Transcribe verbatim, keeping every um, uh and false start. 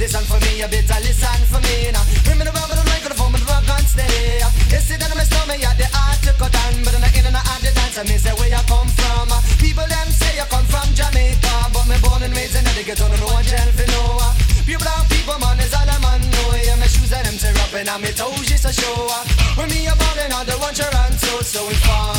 Listen for me, you better listen for me now. Bring me the rubber, the microphone, but the rock on stay. You see that I'm a stomach, yeah, the art to cut down. But I'm not in and out the dance, I mean, say where you come from. People them say you come from Jamaica, but me born and raised in the ghetto, no one tell for no. Pure brown people, man, is all a man know. Yeah, my shoes and them tear up and I'm toes just to show. When me a ballin' out the one Toronto, so we fall.